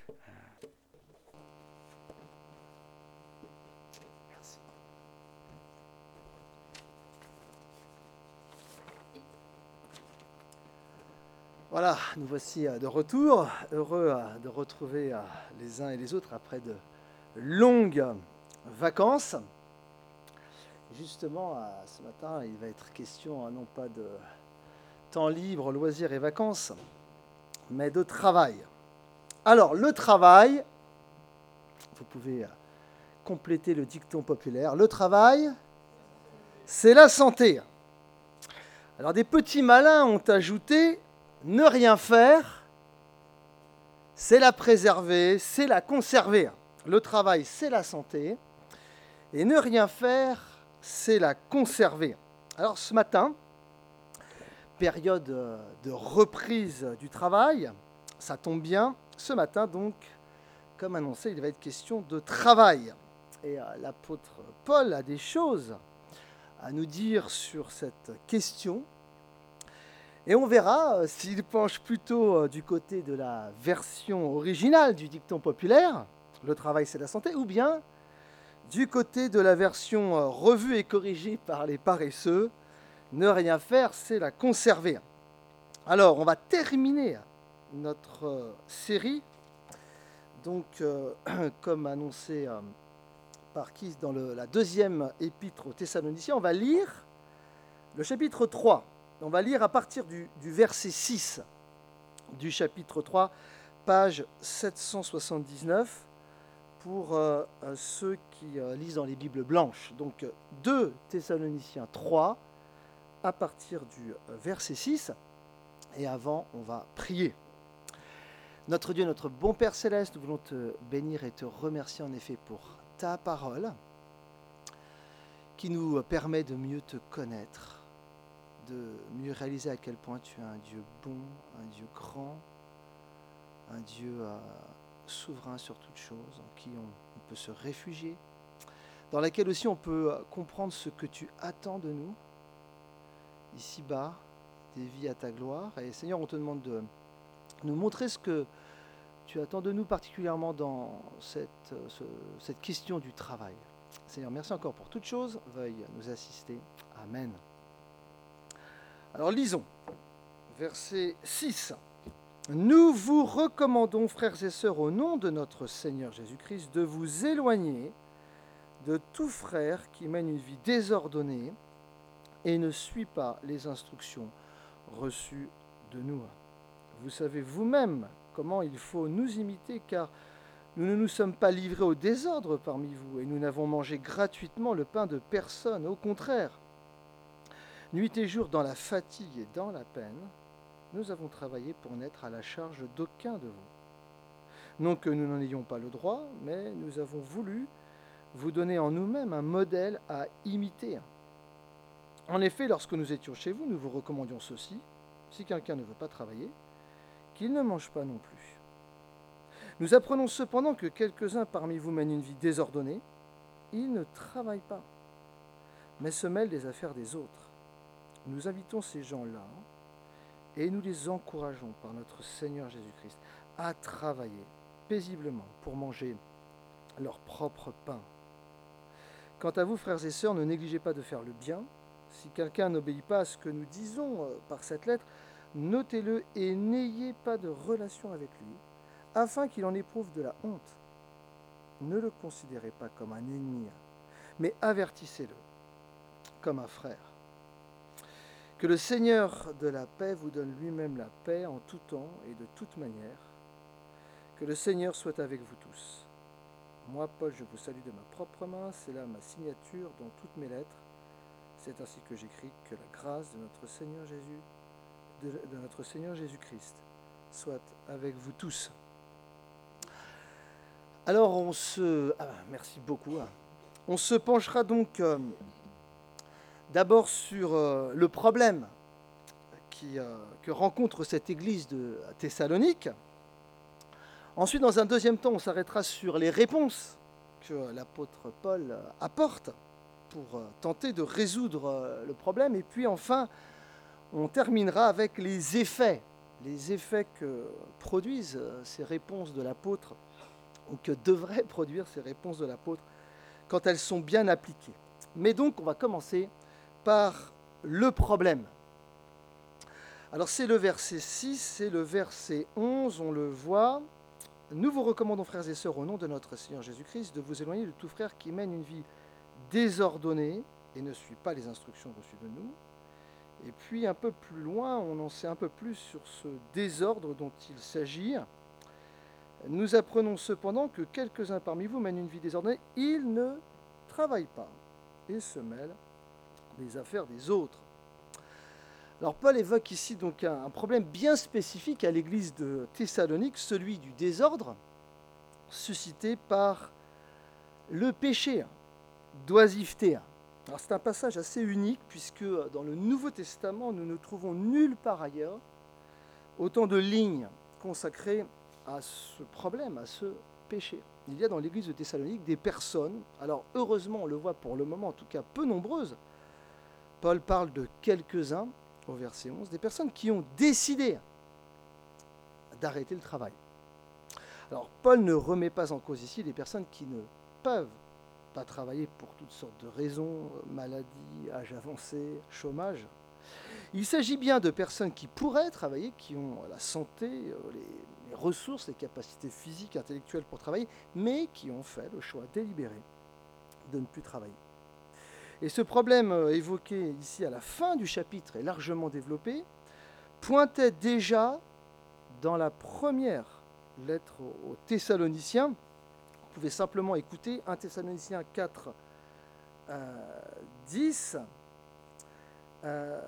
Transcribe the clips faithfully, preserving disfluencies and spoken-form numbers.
Merci. Voilà, nous voici euh, de retour, heureux euh, de retrouver euh, les uns et les autres après de longues vacances. Justement, euh, ce matin, il va être question euh, non pas de temps libre, loisirs et vacances, mais de travail. Alors, le travail, vous pouvez euh, compléter le dicton populaire, le travail, c'est la santé. Alors, des petits malins ont ajouté, ne rien faire, c'est la préserver, c'est la conserver. Le travail, c'est la santé, et ne rien faire, c'est la conserver. Alors, ce matin, période de reprise du travail, ça tombe bien. Ce matin, donc, comme annoncé, il va être question de travail. Et euh, l'apôtre Paul a des choses à nous dire sur cette question. Et on verra euh, s'il penche plutôt euh, du côté de la version originale du dicton populaire, le travail c'est la santé, ou bien du côté de la version euh, revue et corrigée par les paresseux, ne rien faire c'est la conserver. Alors, on va terminer notre euh, série. Donc, euh, comme annoncé euh, par qui dans le, la deuxième épître aux Thessaloniciens, on va lire le chapitre trois. On va lire à partir du, du verset six du chapitre trois, page sept cent soixante-dix-neuf, pour euh, ceux qui euh, lisent dans les Bibles blanches. Donc, deux Thessaloniciens trois, à partir du verset six. Et avant, on va prier. Notre Dieu, notre bon Père Céleste, nous voulons te bénir et te remercier en effet pour ta parole qui nous permet de mieux te connaître, de mieux réaliser à quel point tu es un Dieu bon, un Dieu grand, un Dieu euh, souverain sur toutes choses, en qui on, on peut se réfugier, dans laquelle aussi on peut comprendre ce que tu attends de nous, ici-bas, des vies à ta gloire. Et Seigneur, on te demande de nous montrer ce que tu attends de nous, particulièrement dans cette, ce, cette question du travail. Seigneur, merci encore pour toutes choses. Veuille nous assister. Amen. Alors lisons, verset six. Nous vous recommandons, frères et sœurs, au nom de notre Seigneur Jésus-Christ, de vous éloigner de tout frère qui mène une vie désordonnée et ne suit pas les instructions reçues de nous. Vous savez vous-même comment il faut nous imiter, car nous ne nous sommes pas livrés au désordre parmi vous, et nous n'avons mangé gratuitement le pain de personne. Au contraire, nuit et jour, dans la fatigue et dans la peine, nous avons travaillé pour n'être à la charge d'aucun de vous. Non que nous n'en ayons pas le droit, mais nous avons voulu vous donner en nous-mêmes un modèle à imiter. En effet, lorsque nous étions chez vous, nous vous recommandions ceci: si quelqu'un ne veut pas travailler, qu'il ne mange pas non plus. Nous apprenons cependant que quelques-uns parmi vous mènent une vie désordonnée. Ils ne travaillent pas, mais se mêlent des affaires des autres. Nous invitons ces gens-là et nous les encourageons par notre Seigneur Jésus-Christ à travailler paisiblement pour manger leur propre pain. Quant à vous, frères et sœurs, ne négligez pas de faire le bien. Si quelqu'un n'obéit pas à ce que nous disons par cette lettre, notez-le et n'ayez pas de relation avec lui, afin qu'il en éprouve de la honte. Ne le considérez pas comme un ennemi, mais avertissez-le comme un frère. Que le Seigneur de la paix vous donne lui-même la paix en tout temps et de toute manière. Que le Seigneur soit avec vous tous. Moi, Paul, je vous salue de ma propre main, c'est là ma signature dans toutes mes lettres. C'est ainsi que j'écris: que la grâce de notre Seigneur Jésus, de, de notre Seigneur Jésus-Christ soit avec vous tous. Alors on se... Ah, merci beaucoup. On se penchera donc euh, d'abord sur euh, le problème qui, euh, que rencontre cette église de Thessalonique. Ensuite, dans un deuxième temps, on s'arrêtera sur les réponses que l'apôtre Paul apporte pour tenter de résoudre le problème. Et puis enfin, on terminera avec les effets les effets que produisent ces réponses de l'apôtre, ou que devraient produire ces réponses de l'apôtre, quand elles sont bien appliquées. Mais donc, on va commencer par le problème. Alors, c'est le verset six, c'est le verset onze, on le voit. Nous vous recommandons, frères et sœurs, au nom de notre Seigneur Jésus-Christ, de vous éloigner de tout frère qui mène une vie désordonnée et ne suit pas les instructions reçues de nous. Et puis, un peu plus loin, on en sait un peu plus sur ce désordre dont il s'agit. Nous apprenons cependant que quelques-uns parmi vous mènent une vie désordonnée. Ils ne travaillent pas et se mêlent des affaires des autres. Alors Paul évoque ici donc un, un problème bien spécifique à l'église de Thessalonique, celui du désordre suscité par le péché d'oisiveté. Alors c'est un passage assez unique puisque dans le Nouveau Testament, nous ne trouvons nulle part ailleurs autant de lignes consacrées à ce problème, à ce péché. Il y a dans l'église de Thessalonique des personnes, alors heureusement on le voit pour le moment, en tout cas peu nombreuses, Paul parle de quelques-uns au verset onze, des personnes qui ont décidé d'arrêter le travail. Alors Paul ne remet pas en cause ici les personnes qui ne peuvent pas travailler pour toutes sortes de raisons, maladie, âge avancé, chômage. Il s'agit bien de personnes qui pourraient travailler, qui ont la santé, les, les ressources, les capacités physiques, intellectuelles pour travailler, mais qui ont fait le choix délibéré de ne plus travailler. Et ce problème évoqué ici à la fin du chapitre est largement développé, pointait déjà dans la première lettre aux Thessaloniciens. Vous pouvez simplement écouter un Thessaloniciens quatre, euh, dix. Euh,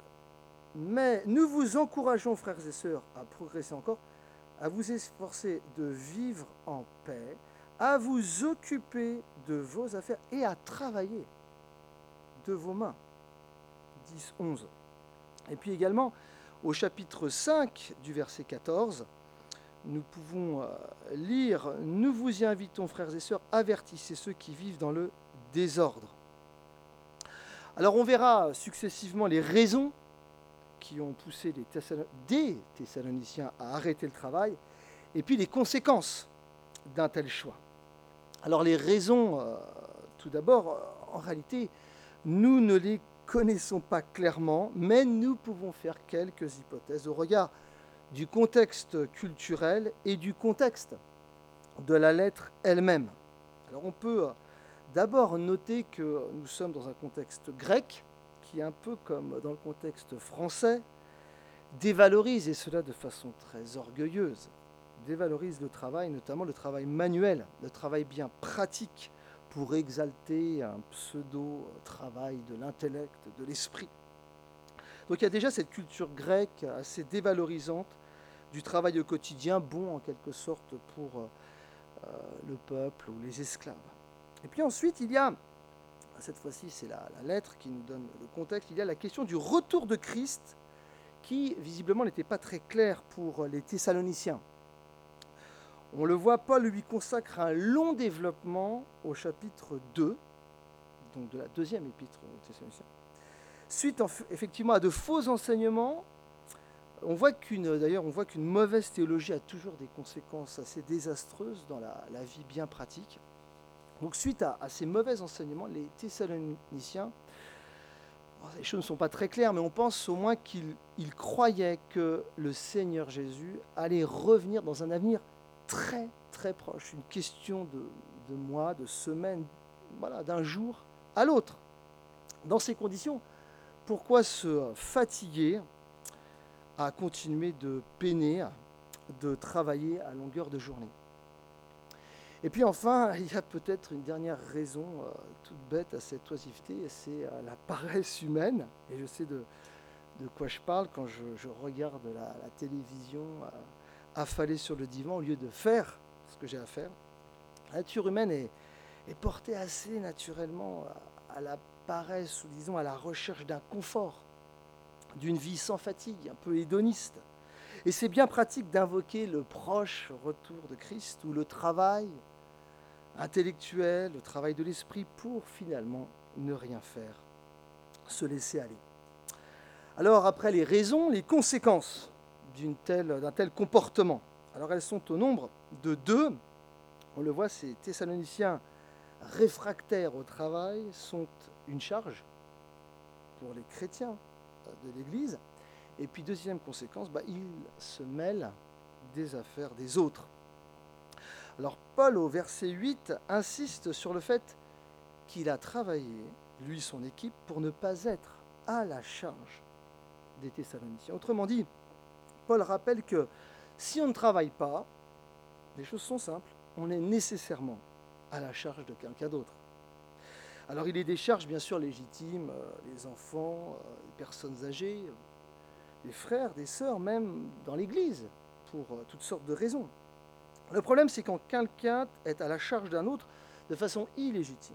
mais nous vous encourageons, frères et sœurs, à progresser encore, à vous efforcer de vivre en paix, à vous occuper de vos affaires et à travailler de vos mains. dix, onze. Et puis également, au chapitre cinq du verset quatorze, nous pouvons lire « Nous vous y invitons, frères et sœurs, avertissez ceux qui vivent dans le désordre. » Alors on verra successivement les raisons qui ont poussé les Thessalon- des Thessaloniciens à arrêter le travail, et puis les conséquences d'un tel choix. Alors les raisons, euh, tout d'abord, euh, en réalité, nous ne les connaissons pas clairement, mais nous pouvons faire quelques hypothèses au regard du contexte culturel et du contexte de la lettre elle-même. Alors on peut d'abord noter que nous sommes dans un contexte grec, qui est un peu comme dans le contexte français, dévalorise, et cela de façon très orgueilleuse, dévalorise le travail, notamment le travail manuel, le travail bien pratique, pour exalter un pseudo-travail de l'intellect, de l'esprit. Donc il y a déjà cette culture grecque assez dévalorisante du travail au quotidien, bon en quelque sorte pour euh, le peuple ou les esclaves. Et puis ensuite, il y a, cette fois-ci c'est la, la lettre qui nous donne le contexte, il y a la question du retour de Christ qui visiblement n'était pas très clair pour les Thessaloniciens. On le voit, Paul lui consacre un long développement au chapitre deux, donc de la deuxième épître aux Thessaloniciens. Suite en, effectivement à de faux enseignements, on voit qu'une, d'ailleurs on voit qu'une mauvaise théologie a toujours des conséquences assez désastreuses dans la, la vie bien pratique. Donc suite à, à ces mauvais enseignements, les Thessaloniciens, bon, les choses ne sont pas très claires, mais on pense au moins qu'ils ils croyaient que le Seigneur Jésus allait revenir dans un avenir très très proche, une question de, de mois, de semaines, voilà, d'un jour à l'autre. Dans ces conditions, pourquoi se fatiguer à continuer de peiner, de travailler à longueur de journée? Et puis enfin, il y a peut-être une dernière raison euh, toute bête à cette oisiveté, c'est euh, la paresse humaine. Et je sais de, de quoi je parle quand je, je regarde la, la télévision euh, affalée sur le divan au lieu de faire ce que j'ai à faire. La nature humaine est, est portée assez naturellement à, à la paresse, ou disons à la recherche d'un confort, d'une vie sans fatigue, un peu hédoniste. Et c'est bien pratique d'invoquer le proche retour de Christ ou le travail intellectuel, le travail de l'esprit pour finalement ne rien faire, se laisser aller. Alors après les raisons, les conséquences d'une telle, d'un tel comportement. Alors elles sont au nombre de deux. On le voit, ces Thessaloniciens réfractaires au travail sont une charge pour les chrétiens de l'Église. Et puis deuxième conséquence, bah, ils se mêlent des affaires des autres. Alors Paul, au verset huit, insiste sur le fait qu'il a travaillé, lui, son équipe, pour ne pas être à la charge des Thessaloniciens. Autrement dit, Paul rappelle que si on ne travaille pas, les choses sont simples, on est nécessairement à la charge de quelqu'un d'autre. Alors il est des charges bien sûr légitimes, euh, les enfants, euh, les personnes âgées, euh, les frères, des sœurs, même dans l'Église, pour euh, toutes sortes de raisons. Le problème, c'est quand quelqu'un est à la charge d'un autre de façon illégitime.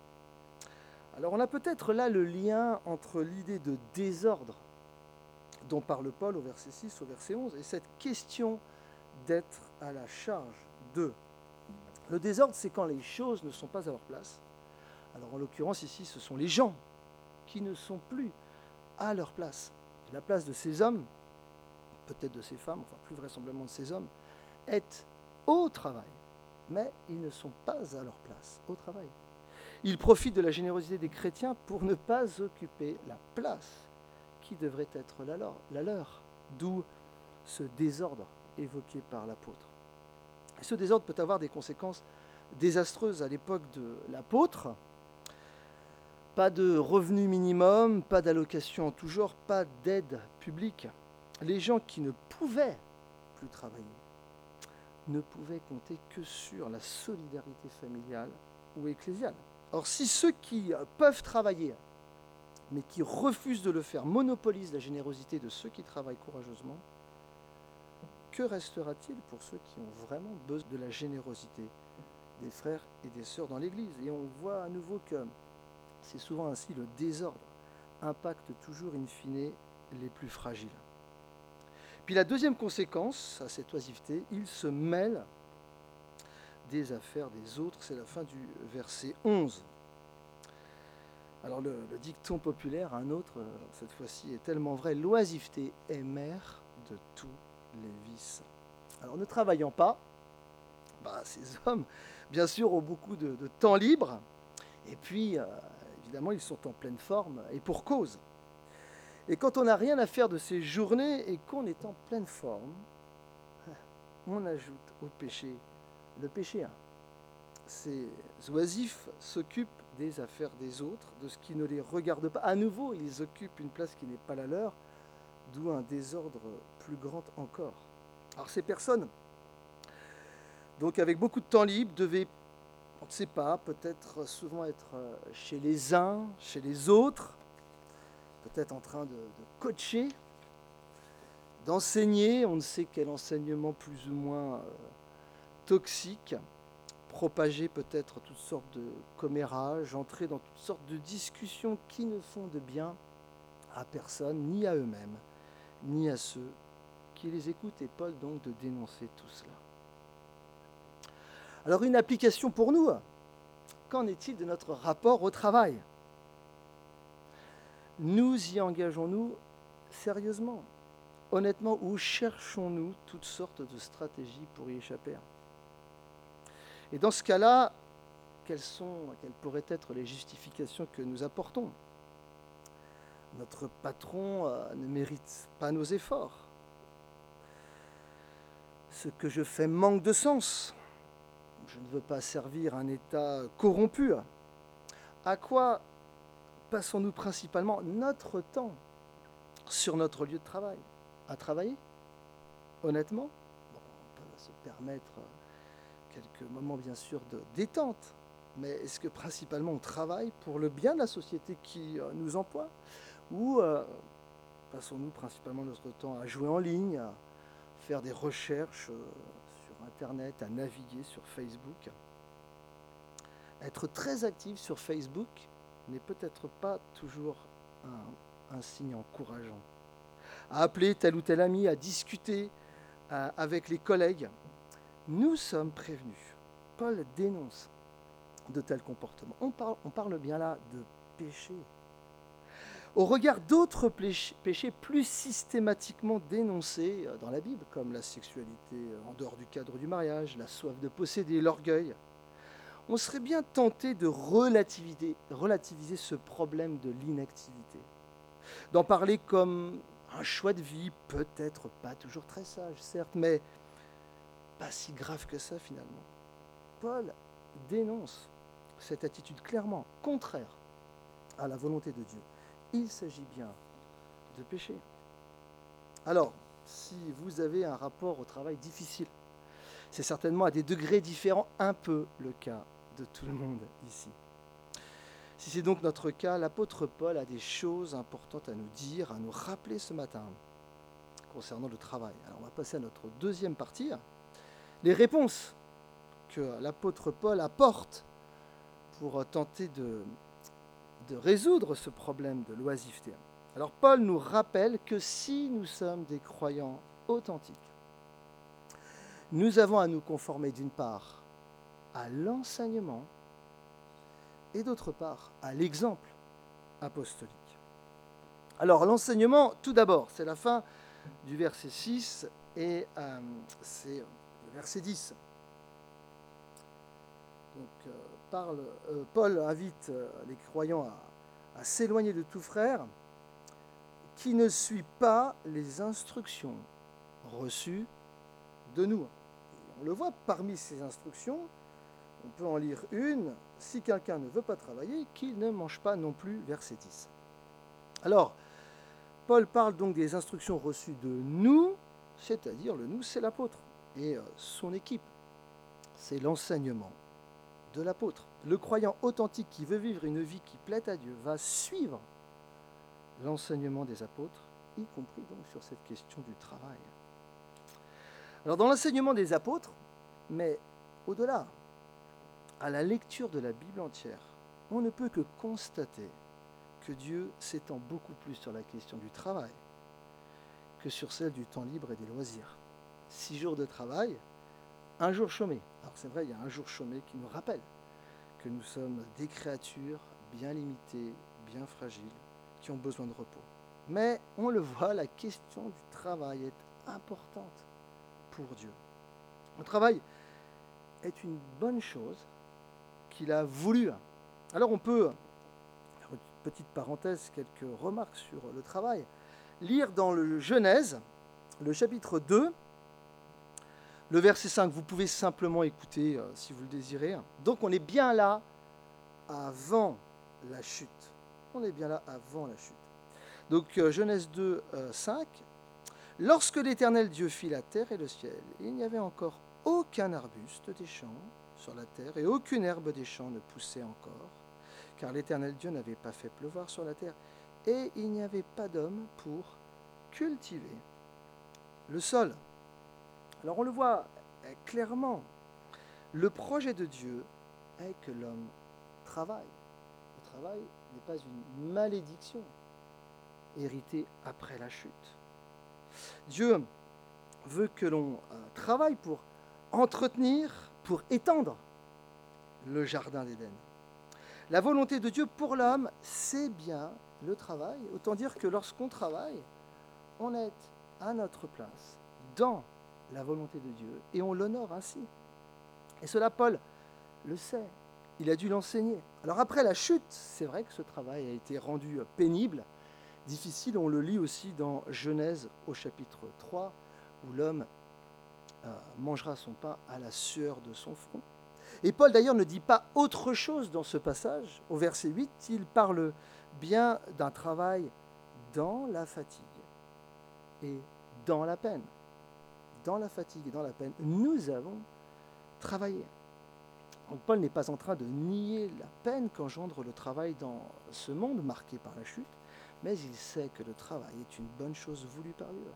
Alors on a peut-être là le lien entre l'idée de désordre dont parle Paul au verset six, au verset onze, et cette question d'être à la charge d'eux. Le désordre, c'est quand les choses ne sont pas à leur place. Alors en l'occurrence ici, ce sont les gens qui ne sont plus à leur place. La place de ces hommes, peut-être de ces femmes, enfin plus vraisemblablement de ces hommes, est au travail, mais ils ne sont pas à leur place au travail. Ils profitent de la générosité des chrétiens pour ne pas occuper la place qui devrait être la leur, la leur, d'où ce désordre évoqué par l'apôtre. Et ce désordre peut avoir des conséquences désastreuses à l'époque de l'apôtre. Pas de revenu minimum, pas d'allocation en tout genre, pas d'aide publique. Les gens qui ne pouvaient plus travailler ne pouvaient compter que sur la solidarité familiale ou ecclésiale. Or, si ceux qui peuvent travailler, mais qui refusent de le faire, monopolisent la générosité de ceux qui travaillent courageusement, que restera-t-il pour ceux qui ont vraiment besoin de la générosité des frères et des sœurs dans l'Église? Et on voit à nouveau que c'est souvent ainsi, le désordre impacte toujours in fine les plus fragiles. Puis la deuxième conséquence à cette oisiveté, il se mêle des affaires des autres, c'est la fin du verset onze. Alors le, le dicton populaire, un autre, cette fois-ci, est tellement vrai, l'oisiveté est mère de tous les vices. Alors ne travaillant pas, bah, ces hommes, bien sûr, ont beaucoup de, de temps libre, et puis, euh, évidemment, ils sont en pleine forme, et pour cause. Et quand on n'a rien à faire de ces journées, et qu'on est en pleine forme, on ajoute au péché le péché. Hein. Ces oisifs s'occupent des affaires des autres, de ce qui ne les regarde pas. À nouveau, ils occupent une place qui n'est pas la leur, d'où un désordre plus grand encore. Alors ces personnes, donc avec beaucoup de temps libre, devaient, on ne sait pas, peut-être souvent être chez les uns, chez les autres, peut-être en train de, de coacher, d'enseigner, on ne sait quel enseignement plus ou moins euh, toxique, propager peut-être toutes sortes de commérages, entrer dans toutes sortes de discussions qui ne font de bien à personne, ni à eux-mêmes, ni à ceux qui les écoutent. Et Paul donc de dénoncer tout cela. Alors une application pour nous, qu'en est-il de notre rapport au travail? Nous y engageons-nous sérieusement, honnêtement, ou cherchons-nous toutes sortes de stratégies pour y échapper? Et dans ce cas-là, quelles sont, quelles pourraient être les justifications que nous apportons? Notre patron euh, ne mérite pas nos efforts. Ce que je fais manque de sens. Je ne veux pas servir un État corrompu. À quoi passons-nous principalement notre temps sur notre lieu de travail? À travailler? Honnêtement? Bon, on peut se permettre quelques moments bien sûr de détente, mais est-ce que principalement on travaille pour le bien de la société qui nous emploie? Ou euh, passons-nous principalement notre temps à jouer en ligne, à faire des recherches euh, sur Internet, à naviguer sur Facebook? Être très actif sur Facebook n'est peut-être pas toujours un, un signe encourageant. À appeler tel ou tel ami, à discuter à, avec les collègues, nous sommes prévenus. Paul dénonce de tels comportements. On parle, on parle bien là de péché. au regard d'autres péchés plus systématiquement dénoncés dans la Bible, comme la sexualité en dehors du cadre du mariage, la soif de posséder, l'orgueil, on serait bien tenté de relativiser, relativiser ce problème de l'inactivité, d'en parler comme un choix de vie, peut-être pas toujours très sage, certes, mais pas si grave que ça finalement. Paul dénonce cette attitude clairement contraire à la volonté de Dieu. Il s'agit bien de péché. Alors, si vous avez un rapport au travail difficile, c'est certainement à des degrés différents un peu le cas de tout le monde ici. Si c'est donc notre cas, l'apôtre Paul a des choses importantes à nous dire, à nous rappeler ce matin concernant le travail. Alors on va passer à notre deuxième partie, les réponses que l'apôtre Paul apporte pour tenter de, de résoudre ce problème de l'oisiveté. Alors Paul nous rappelle que si nous sommes des croyants authentiques, nous avons à nous conformer d'une part à l'enseignement et d'autre part à l'exemple apostolique. Alors l'enseignement, tout d'abord, c'est la fin du verset six et euh, c'est le verset dix. Donc, euh, parle, euh, Paul invite euh, les croyants à, à s'éloigner de tout frère qui ne suit pas les instructions reçues de nous. Et on le voit parmi ces instructions, on peut en lire une, si quelqu'un ne veut pas travailler, qu'il ne mange pas non plus, verset dix. Alors, Paul parle donc des instructions reçues de nous, c'est-à-dire le nous, c'est l'apôtre, et euh, son équipe, c'est l'enseignement de l'apôtre. Le croyant authentique qui veut vivre une vie qui plaît à Dieu va suivre l'enseignement des apôtres, y compris donc sur cette question du travail. Alors dans l'enseignement des apôtres, mais au-delà, à la lecture de la Bible entière, on ne peut que constater que Dieu s'étend beaucoup plus sur la question du travail que sur celle du temps libre et des loisirs. Six jours de travail, un jour chômé. Alors c'est vrai, il y a un jour chômé qui nous rappelle que nous sommes des créatures bien limitées, bien fragiles, qui ont besoin de repos. Mais on le voit, la question du travail est importante pour Dieu. Le travail est une bonne chose qu'il a voulu. Alors on peut, une petite parenthèse, quelques remarques sur le travail, lire dans le Genèse, le chapitre deux, le verset cinq, vous pouvez simplement écouter euh, si vous le désirez. Donc on est bien là avant la chute. On est bien là avant la chute. Donc euh, Genèse deux, euh, cinq, lorsque l'Éternel Dieu fit la terre et le ciel, il n'y avait encore aucun arbuste des champs sur la terre et aucune herbe des champs ne poussait encore, car l'Éternel Dieu n'avait pas fait pleuvoir sur la terre et il n'y avait pas d'homme pour cultiver le sol. Alors on le voit clairement, le projet de Dieu est que l'homme travaille. Le travail n'est pas une malédiction héritée après la chute. Dieu veut que l'on travaille pour entretenir, pour étendre le jardin d'Éden. La volonté de Dieu pour l'homme, c'est bien le travail. Autant dire que lorsqu'on travaille, on est à notre place dans la volonté de Dieu et on l'honore ainsi. Et cela, Paul le sait. Il a dû l'enseigner. Alors après la chute, c'est vrai que ce travail a été rendu pénible, difficile. On le lit aussi dans Genèse au chapitre trois, où l'homme euh, mangera son pain à la sueur de son front. Et Paul d'ailleurs ne dit pas autre chose dans ce passage. Au verset huit, il parle bien d'un travail dans la fatigue et dans la peine. Dans la fatigue et dans la peine, nous avons travaillé. Donc Paul n'est pas en train de nier la peine qu'engendre le travail dans ce monde marqué par la chute, mais il sait que le travail est une bonne chose voulue par Dieu.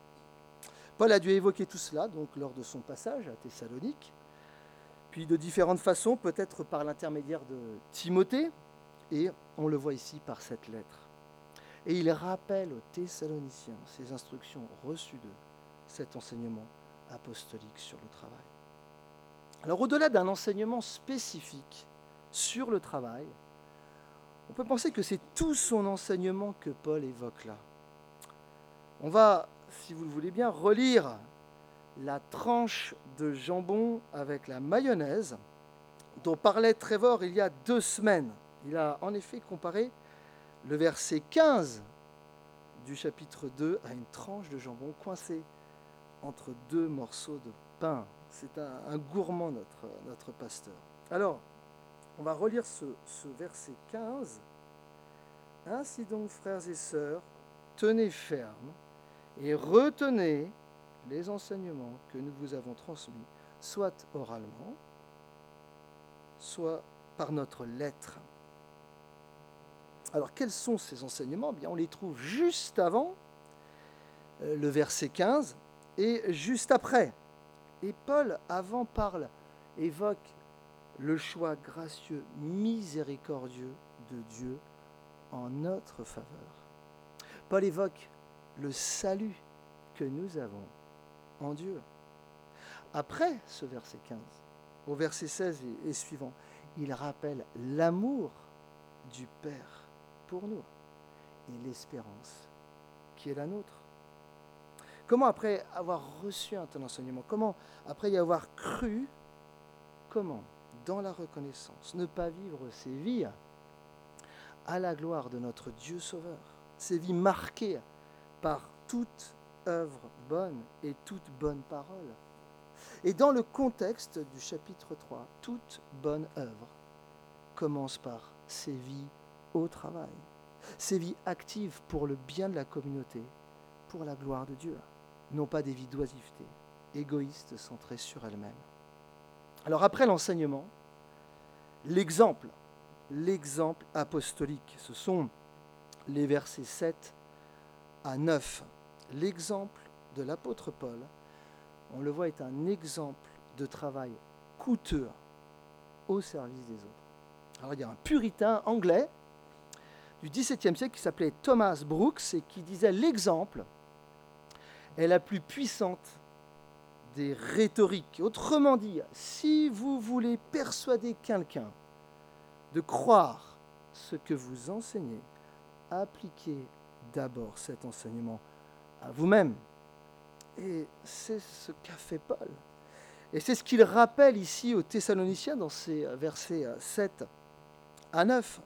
Paul a dû évoquer tout cela donc lors de son passage à Thessalonique, puis de différentes façons, peut-être par l'intermédiaire de Timothée, et on le voit ici par cette lettre. Et il rappelle aux Thessaloniciens ces instructions reçues d'eux, cet enseignement apostolique sur le travail. Alors au-delà d'un enseignement spécifique sur le travail, On peut penser que c'est tout son enseignement que Paul évoque là. On va, si vous le voulez bien, relire la tranche de jambon avec la mayonnaise dont parlait Trevor il y a deux semaines. Il a en effet comparé le verset quinze du chapitre deux à une tranche de jambon coincée entre deux morceaux de pain. C'est un, un gourmand, notre, notre pasteur. Alors, on va relire ce, ce verset quinze. Ainsi donc, frères et sœurs, tenez ferme et retenez les enseignements que nous vous avons transmis, soit oralement, soit par notre lettre. Alors, quels sont ces enseignements ? Bien, on les trouve juste avant euh, le verset quinze et juste après. Et Paul, avant, parle, évoque le choix gracieux, miséricordieux de Dieu en notre faveur. Paul évoque le salut que nous avons en Dieu. Après ce verset quinze, au verset seize et, et suivant, il rappelle l'amour du Père pour nous et l'espérance qui est la nôtre. Comment, après avoir reçu un tel enseignement, comment, après y avoir cru, comment, dans la reconnaissance, ne pas vivre ces vies à la gloire de notre Dieu Sauveur, ces vies marquées par toute œuvre bonne et toute bonne parole. Et dans le contexte du chapitre trois, toute bonne œuvre commence par ces vies au travail, ces vies actives pour le bien de la communauté, pour la gloire de Dieu, non pas des vies d'oisiveté, égoïstes, centrées sur elles-mêmes. Alors après l'enseignement, l'exemple, l'exemple apostolique, ce sont les versets sept à neuf. L'exemple de l'apôtre Paul, on le voit, est un exemple de travail coûteux au service des autres. Alors il y a un puritain anglais du dix-septième siècle qui s'appelait Thomas Brooks et qui disait: l'exemple est la plus puissante des rhétoriques. Autrement dit, si vous voulez persuader quelqu'un de croire ce que vous enseignez, appliquez d'abord cet enseignement à vous-même. Et c'est ce qu'a fait Paul. Et c'est ce qu'il rappelle ici aux Thessaloniciens dans ces versets sept à neuf.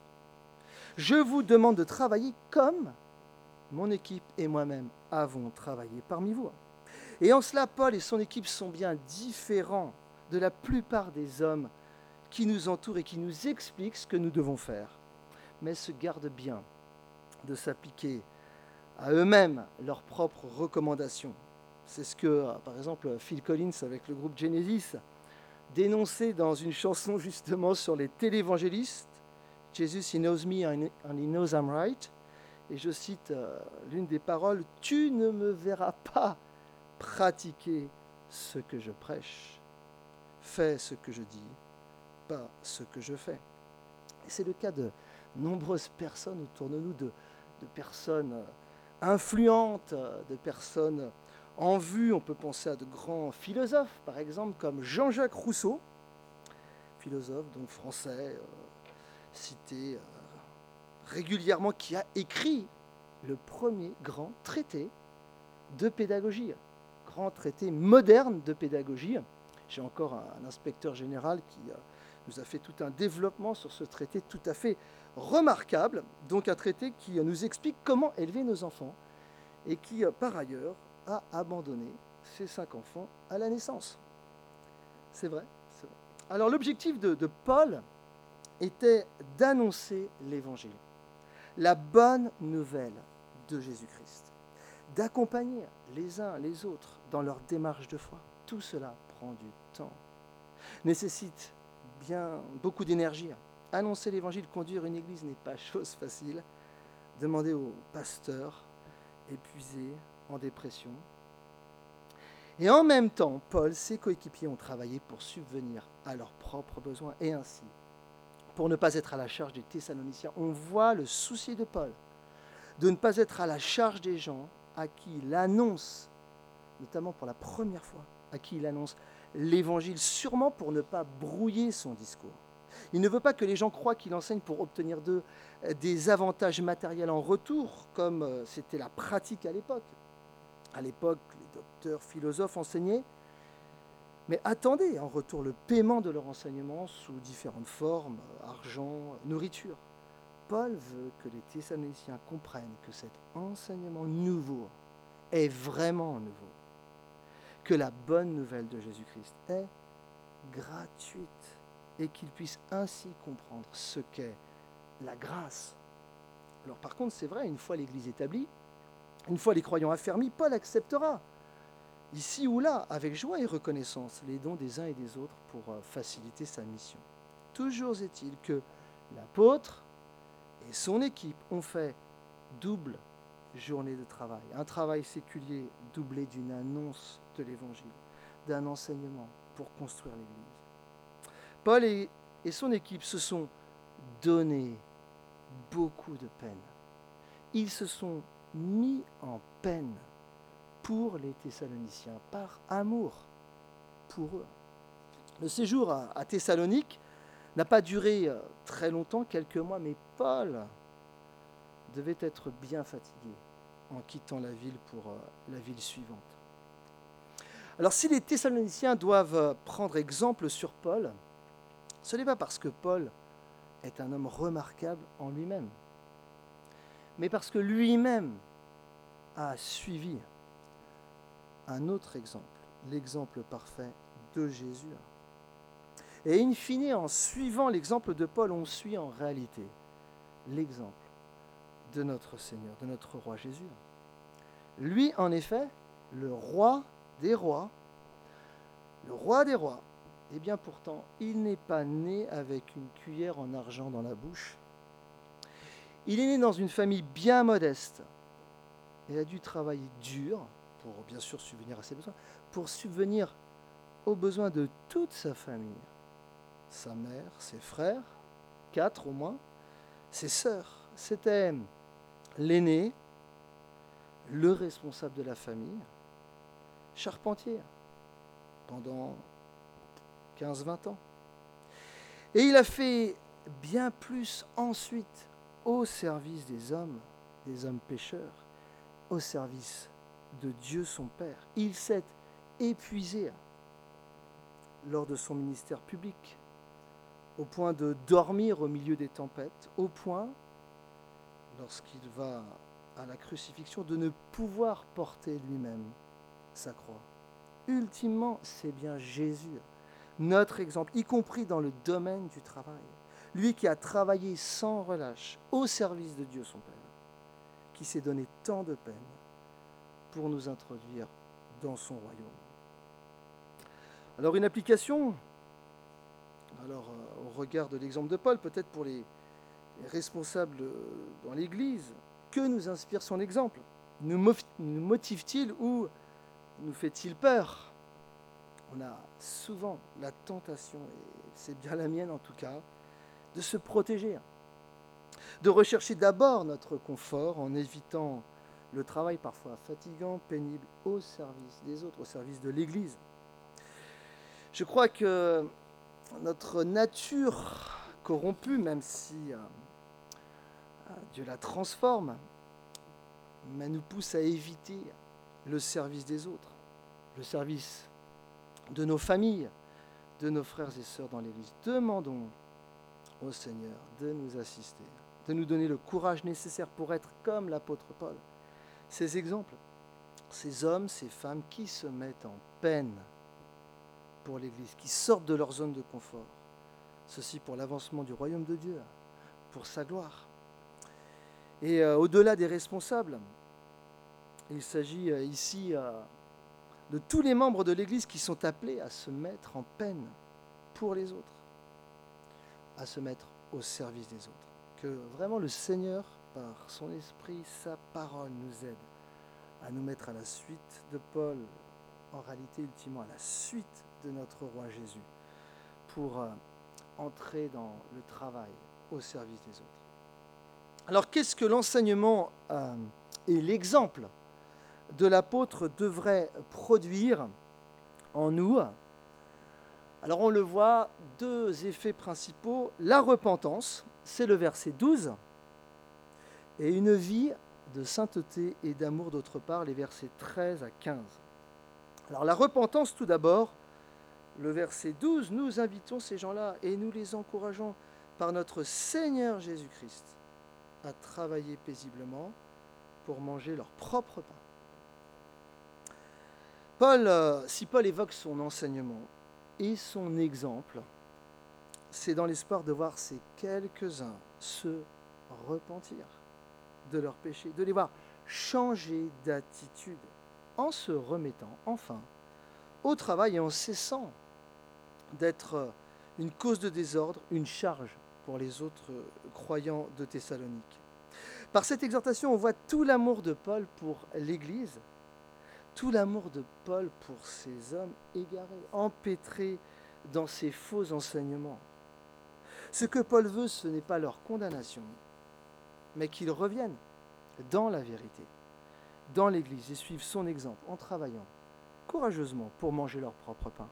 Je vous demande de travailler comme mon équipe et moi-même avons travaillé parmi vous. Et en cela, Paul et son équipe sont bien différents de la plupart des hommes qui nous entourent et qui nous expliquent ce que nous devons faire, mais se gardent bien de s'appliquer à eux-mêmes leurs propres recommandations. C'est ce que, par exemple, Phil Collins, avec le groupe Genesis, dénonçait dans une chanson justement sur les télévangélistes. « Jesus, he knows me and he knows I'm right ». Et je cite euh, l'une des paroles, « Tu ne me verras pas pratiquer ce que je prêche. Fais ce que je dis, pas ce que je fais. » Et c'est le cas de nombreuses personnes autour de nous, de, de personnes influentes, de personnes en vue. On peut penser à de grands philosophes, par exemple, comme Jean-Jacques Rousseau, philosophe donc français, euh, cité euh, régulièrement, qui a écrit le premier grand traité de pédagogie, grand traité moderne de pédagogie. J'ai encore un, un inspecteur général qui euh, nous a fait tout un développement sur ce traité tout à fait remarquable, donc un traité qui euh, nous explique comment élever nos enfants et qui, euh, par ailleurs, a abandonné ses cinq enfants à la naissance. C'est vrai, c'est vrai. Alors l'objectif de, de Paul était d'annoncer l'Évangile, la bonne nouvelle de Jésus-Christ, d'accompagner les uns les autres dans leur démarche de foi. Tout cela prend du temps, nécessite bien beaucoup d'énergie. Annoncer l'Évangile, conduire une église n'est pas chose facile. Demandez aux pasteurs épuisés, en dépression. Et en même temps, Paul, ses coéquipiers ont travaillé pour subvenir à leurs propres besoins et ainsi, pour ne pas être à la charge des Thessaloniciens. On voit le souci de Paul de ne pas être à la charge des gens à qui il annonce, notamment pour la première fois, à qui il annonce l'Évangile, sûrement pour ne pas brouiller son discours. Il ne veut pas que les gens croient qu'il enseigne pour obtenir d'eux des avantages matériels en retour, comme c'était la pratique à l'époque. À l'époque, les docteurs, philosophes enseignaient, mais attendaient en retour le paiement de leur enseignement sous différentes formes, argent, nourriture. Paul veut que les Thessaloniciens comprennent que cet enseignement nouveau est vraiment nouveau, que la bonne nouvelle de Jésus-Christ est gratuite et qu'ils puissent ainsi comprendre ce qu'est la grâce. Alors par contre, c'est vrai, une fois l'Église établie, une fois les croyants affermis, Paul acceptera, ici ou là, avec joie et reconnaissance, les dons des uns et des autres pour faciliter sa mission. Toujours est-il que l'apôtre et son équipe ont fait double journée de travail, un travail séculier doublé d'une annonce de l'Évangile, d'un enseignement pour construire l'Église. Paul et, et son équipe se sont donné beaucoup de peine. Ils se sont mis en peine pour les Thessaloniciens, par amour pour eux. Le séjour à, à Thessalonique n'a pas duré très longtemps, quelques mois, mais Paul devait être bien fatigué en quittant la ville pour la ville suivante. Alors si les Thessaloniciens doivent prendre exemple sur Paul, ce n'est pas parce que Paul est un homme remarquable en lui-même, mais parce que lui-même a suivi un autre exemple, l'exemple parfait de Jésus. Et in fine, en suivant l'exemple de Paul, on suit en réalité l'exemple de notre Seigneur, de notre roi Jésus. Lui, en effet, le roi des rois, le roi des rois, et bien pourtant, il n'est pas né avec une cuillère en argent dans la bouche. Il est né dans une famille bien modeste et a dû travailler dur pour bien sûr subvenir à ses besoins, pour subvenir aux besoins de toute sa famille. Sa mère, ses frères, quatre au moins, ses sœurs. C'était l'aîné, le responsable de la famille, charpentier pendant quinze vingt ans. Et il a fait bien plus ensuite au service des hommes, des hommes pécheurs, au service de Dieu son Père. Il s'est épuisé lors de son ministère public, au point de dormir au milieu des tempêtes, au point, lorsqu'il va à la crucifixion, de ne pouvoir porter lui-même sa croix. Ultimement, c'est bien Jésus, notre exemple, y compris dans le domaine du travail. Lui qui a travaillé sans relâche au service de Dieu son Père, qui s'est donné tant de peine pour nous introduire dans son royaume. Alors une application, alors euh, au regard de l'exemple de Paul, peut-être pour les, les responsables dans l'Église, que nous inspire son exemple? Nous, nous motive-t-il ou nous fait-il peur? On a souvent la tentation, et c'est bien la mienne en tout cas, de se protéger, de rechercher d'abord notre confort en évitant le travail parfois fatigant, pénible, au service des autres, au service de l'Église. Je crois que notre nature corrompue, même si euh, Dieu la transforme, mais nous pousse à éviter le service des autres, le service de nos familles, de nos frères et sœurs dans l'Église. Demandons au Seigneur de nous assister, de nous donner le courage nécessaire pour être comme l'apôtre Paul. Ces exemples, ces hommes, ces femmes qui se mettent en peine pour l'Église, qui sortent de leur zone de confort, ceci pour l'avancement du royaume de Dieu, pour sa gloire. Et euh, au-delà des responsables, il s'agit euh, ici euh, de tous les membres de l'Église qui sont appelés à se mettre en peine pour les autres, à se mettre au service des autres. Que vraiment le Seigneur, par son esprit, sa parole, nous aide à nous mettre à la suite de Paul, en réalité, ultimement, à la suite de notre roi Jésus, pour euh, entrer dans le travail au service des autres. Alors, qu'est-ce que l'enseignement euh, et l'exemple de l'apôtre devraient produire en nous? Alors on le voit, deux effets principaux. La repentance, c'est le verset douze, et une vie de sainteté et d'amour d'autre part, les versets treize à quinze. Alors la repentance tout d'abord, le verset douze, nous invitons ces gens-là et nous les encourageons par notre Seigneur Jésus-Christ à travailler paisiblement pour manger leur propre pain. Paul, euh, si Paul évoque son enseignement et son exemple, c'est dans l'espoir de voir ces quelques-uns se repentir de leurs péchés, de les voir changer d'attitude en se remettant enfin au travail et en cessant d'être une cause de désordre, une charge pour les autres croyants de Thessalonique. Par cette exhortation, on voit tout l'amour de Paul pour l'Église, tout l'amour de Paul pour ces hommes égarés, empêtrés dans ces faux enseignements. Ce que Paul veut, ce n'est pas leur condamnation, mais qu'ils reviennent dans la vérité, dans l'Église, et suivent son exemple en travaillant courageusement pour manger leur propre pain.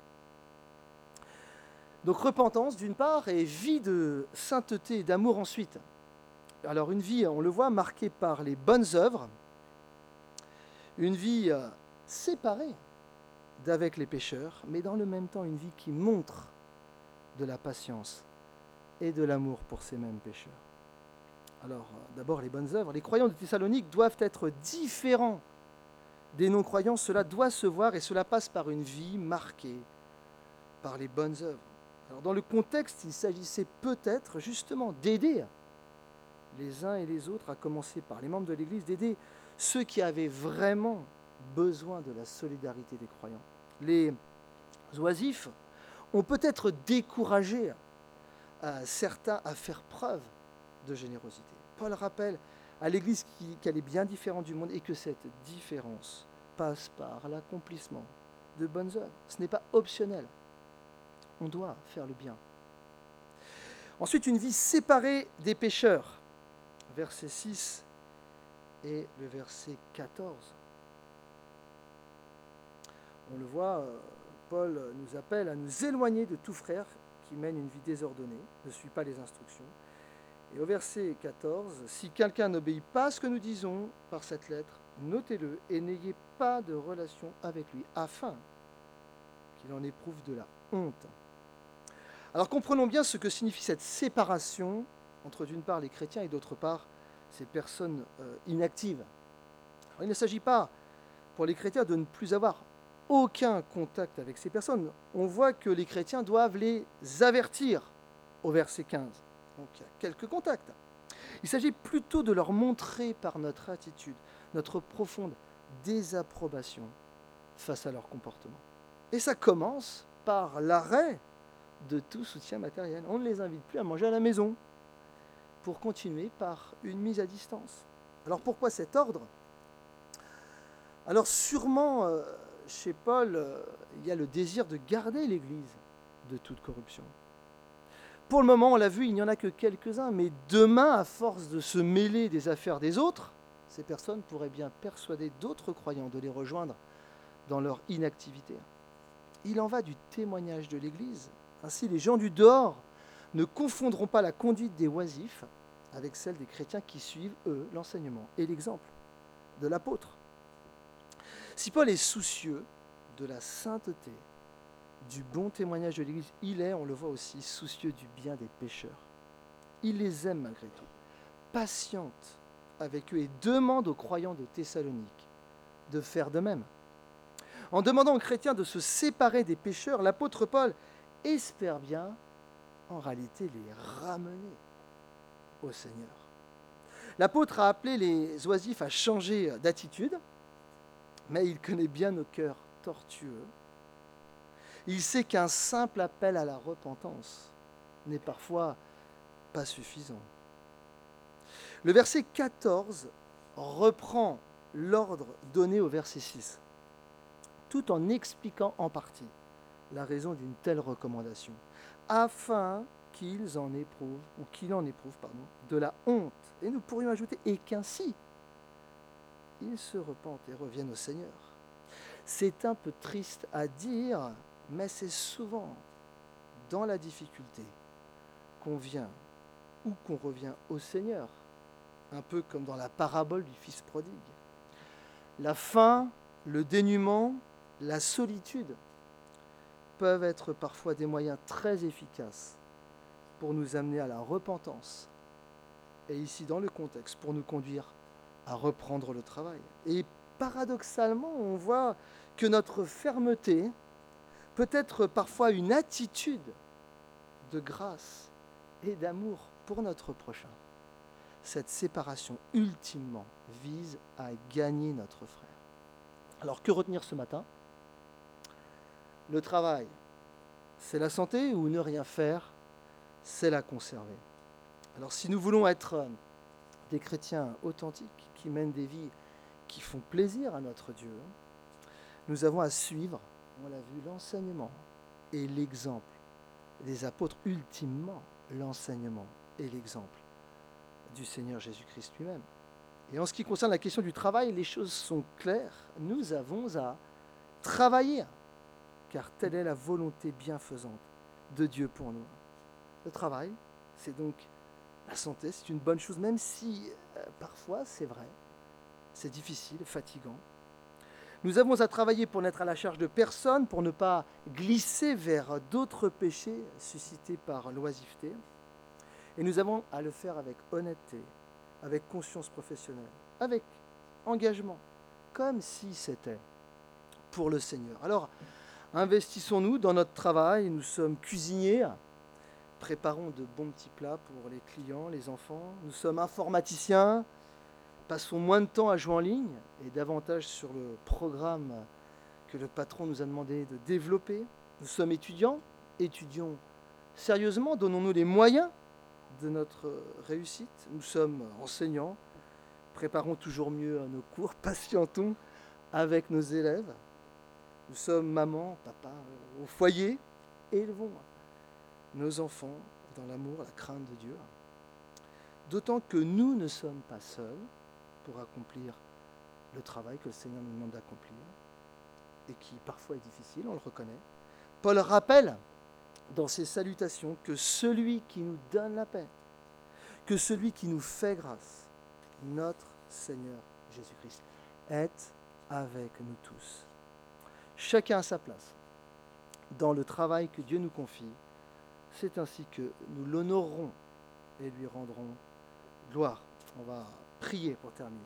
Donc repentance d'une part et vie de sainteté et d'amour ensuite. Alors une vie, on le voit, marquée par les bonnes œuvres, une vie euh, séparée d'avec les pécheurs, mais dans le même temps une vie qui montre de la patience et de l'amour pour ces mêmes pécheurs. Alors euh, d'abord les bonnes œuvres. Les croyants de Thessalonique doivent être différents des non-croyants, cela doit se voir et cela passe par une vie marquée par les bonnes œuvres. Alors dans le contexte, il s'agissait peut-être justement d'aider les uns et les autres, à commencer par les membres de l'Église, d'aider ceux qui avaient vraiment besoin de la solidarité des croyants. Les oisifs ont peut-être découragé euh, certains à faire preuve de générosité. Paul rappelle à l'Église qu'elle est bien différente du monde et que cette différence passe par l'accomplissement de bonnes œuvres. Ce n'est pas optionnel. On doit faire le bien. Ensuite, une vie séparée des pécheurs. Verset six et le verset quatorze. On le voit, Paul nous appelle à nous éloigner de tout frère qui mène une vie désordonnée, ne suit pas les instructions. Et au verset quatorze, « Si quelqu'un n'obéit pas à ce que nous disons par cette lettre, notez-le et n'ayez pas de relation avec lui, afin qu'il en éprouve de la honte. » Alors comprenons bien ce que signifie cette séparation entre d'une part les chrétiens et d'autre part ces personnes euh, inactives. Alors, il ne s'agit pas pour les chrétiens de ne plus avoir aucun contact avec ces personnes. On voit que les chrétiens doivent les avertir au verset quinze. Donc il y a quelques contacts. Il s'agit plutôt de leur montrer par notre attitude, notre profonde désapprobation face à leur comportement. Et ça commence par l'arrêt de tout soutien matériel. On ne les invite plus à manger à la maison, pour continuer par une mise à distance. Alors pourquoi cet ordre ? Alors sûrement, euh, chez Paul, euh, il y a le désir de garder l'Église de toute corruption. Pour le moment, on l'a vu, il n'y en a que quelques-uns, mais demain, à force de se mêler des affaires des autres, ces personnes pourraient bien persuader d'autres croyants de les rejoindre dans leur inactivité. Il en va du témoignage de l'Église. Ainsi, les gens du dehors ne confondront pas la conduite des oisifs avec celle des chrétiens qui suivent, eux, l'enseignement et l'exemple de l'apôtre. Si Paul est soucieux de la sainteté, du bon témoignage de l'Église, il est, on le voit aussi, soucieux du bien des pécheurs. Il les aime malgré tout, patiente avec eux et demande aux croyants de Thessalonique de faire de même. En demandant aux chrétiens de se séparer des pécheurs, l'apôtre Paul espère bien en réalité les ramener au Seigneur. L'apôtre a appelé les oisifs à changer d'attitude, mais il connaît bien nos cœurs tortueux. Il sait qu'un simple appel à la repentance n'est parfois pas suffisant. Le verset quatorze reprend l'ordre donné au verset six, tout en expliquant en partie la raison d'une telle recommandation, afin qu'ils en éprouvent, ou qu'il en éprouve, pardon, de la honte. Et nous pourrions ajouter, et qu'ainsi, ils se repentent et reviennent au Seigneur. C'est un peu triste à dire, mais c'est souvent dans la difficulté qu'on vient ou qu'on revient au Seigneur, un peu comme dans la parabole du fils prodigue. La faim, le dénuement, la solitude peuvent être parfois des moyens très efficaces pour nous amener à la repentance. Et ici, dans le contexte, pour nous conduire à reprendre le travail. Et paradoxalement, on voit que notre fermeté peut être parfois une attitude de grâce et d'amour pour notre prochain. Cette séparation, ultimement, vise à gagner notre frère. Alors, que retenir ce matin ? Le travail, c'est la santé, ou ne rien faire, c'est la conserver. Alors, si nous voulons être des chrétiens authentiques, qui mènent des vies qui font plaisir à notre Dieu, nous avons à suivre, on l'a vu, l'enseignement et l'exemple des apôtres, ultimement l'enseignement et l'exemple du Seigneur Jésus-Christ lui-même. Et en ce qui concerne la question du travail, les choses sont claires. Nous avons à travailler, car telle est la volonté bienfaisante de Dieu pour nous. Le travail, c'est donc la santé, c'est une bonne chose, même si euh, parfois, c'est vrai, c'est difficile, fatigant. Nous avons à travailler pour n'être à la charge de personne, pour ne pas glisser vers d'autres péchés suscités par l'oisiveté. Et nous avons à le faire avec honnêteté, avec conscience professionnelle, avec engagement, comme si c'était pour le Seigneur. Alors, investissons-nous dans notre travail, nous sommes cuisiniers, préparons de bons petits plats pour les clients, les enfants, nous sommes informaticiens, passons moins de temps à jouer en ligne et davantage sur le programme que le patron nous a demandé de développer. Nous sommes étudiants, étudions sérieusement, donnons-nous les moyens de notre réussite. Nous sommes enseignants, préparons toujours mieux nos cours, patientons avec nos élèves. Nous sommes maman, papa au foyer, élevons nos enfants dans l'amour, la crainte de Dieu. D'autant que nous ne sommes pas seuls pour accomplir le travail que le Seigneur nous demande d'accomplir et qui parfois est difficile, on le reconnaît. Paul rappelle dans ses salutations que celui qui nous donne la paix, que celui qui nous fait grâce, notre Seigneur Jésus-Christ, est avec nous tous. Chacun à sa place dans le travail que Dieu nous confie. C'est ainsi que nous l'honorerons et lui rendrons gloire. On va prier pour terminer.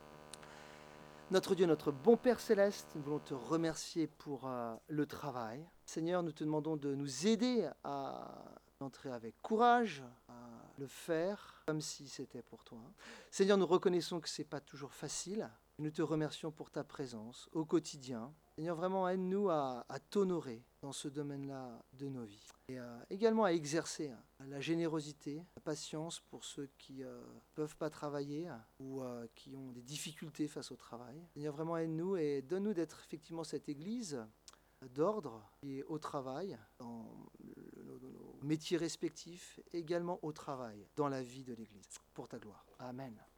Notre Dieu, notre bon Père céleste, nous voulons te remercier pour euh, le travail. Seigneur, nous te demandons de nous aider à entrer avec courage, à le faire comme si c'était pour toi. Seigneur, nous reconnaissons que ce n'est pas toujours facile. Nous te remercions pour ta présence au quotidien. Seigneur, vraiment aide-nous à, à t'honorer dans ce domaine-là de nos vies. Et euh, également à exercer hein, la générosité, la patience pour ceux qui ne euh, peuvent pas travailler hein, ou euh, qui ont des difficultés face au travail. Seigneur, vraiment aide-nous et donne-nous d'être effectivement cette Église d'ordre et au travail, dans le, nos, nos métiers respectifs, également au travail, dans la vie de l'Église, pour ta gloire. Amen.